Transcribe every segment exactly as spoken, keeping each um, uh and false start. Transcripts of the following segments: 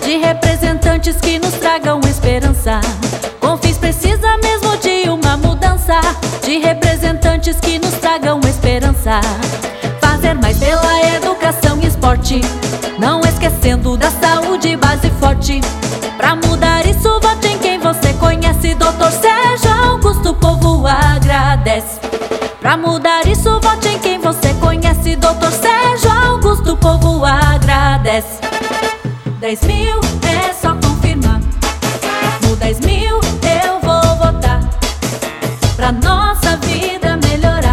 de representantes que nos tragam esperança. Confins precisa mesmo de uma mudança, de representantes que nos tragam esperança. Fazer mais pela educação e esporte, não esquecendo da saúde base forte. Pra mudar isso, vote em quem você conhece, doutor Sérgio Augusto, o povo agradece. Pra mudar isso, vote em quem você conhece, doutor Sérgio Augusto, o povo agradece. Dez mil é só confirmar, no dez mil eu vou votar, pra nossa vida melhorar.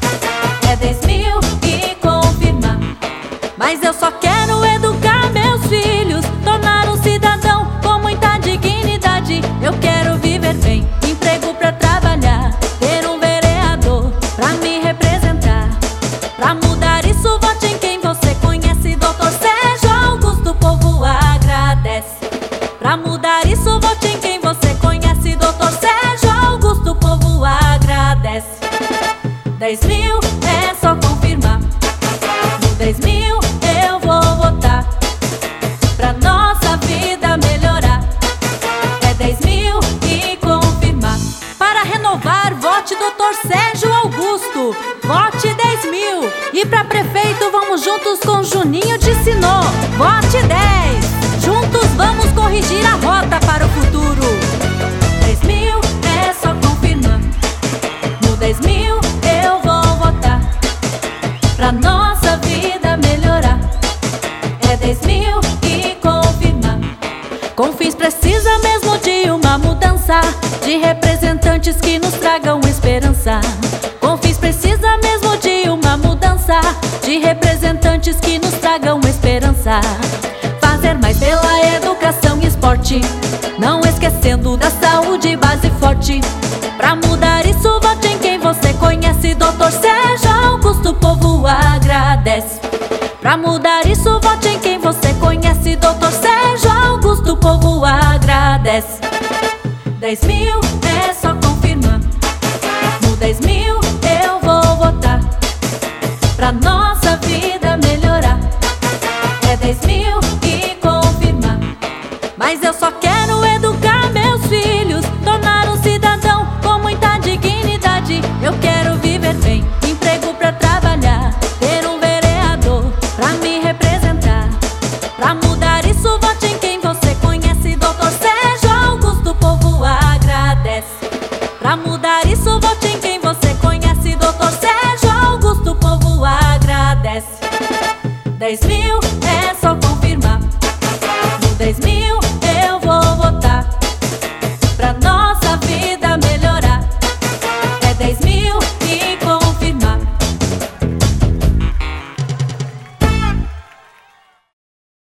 É dez mil e confirmar, mas eu só quero educar meus filhos, tornar um cidadão com muita dignidade. Eu quero viver bem, emprego pra trabalhar, ter um vereador pra me representar. Pra mudar isso, vote em quem você conhece, doutor Sérgio Augusto, o povo agradece. Pra mudar isso, vote em quem você conhece, doutor Sérgio Augusto, o povo agradece. Dez mil é só confirmar, no dez mil eu vou votar, pra nossa vida melhorar. É dez mil e confirmar. Para renovar, vote doutor Sérgio Augusto, vote dez mil. E pra prefeito vamos juntos com Juninho de Sinô, vote dez. Juntos vamos corrigir a rota para o futuro. Dez mil é só confirmar, no dez mil eu vou votar, pra nossa vida melhorar. É dez mil e confirmar. Confins precisa mesmo de uma mudança, de representantes que nos tragam esperança. Confins precisa mesmo de uma mudança, de representantes que nos tragam esperança. Fazer mais pela educação e esporte, não esquecendo da saúde base forte. Pra mudar isso, vote em quem você conhece, doutor Sérgio Augusto, o povo agradece. Pra mudar isso, vote em quem você conhece, doutor Sérgio Augusto, o povo agradece. Dez mil é só confirmar, no dez mil eu vou votar, pra nossa vida melhorar. É dez mil e confirmar, mas eu só quero educar meus filhos, tornar um cidadão com muita dignidade. Eu quero viver bem, emprego pra trabalhar, ter um vereador pra me representar. Pra mudar isso, vote em quem você conhece, doutor Sérgio Augusto, o povo agradece. Pra mudar isso, vote em quem você conhece, doutor Sérgio Augusto, o povo agradece. Dez mil é só confirmar, no dez mil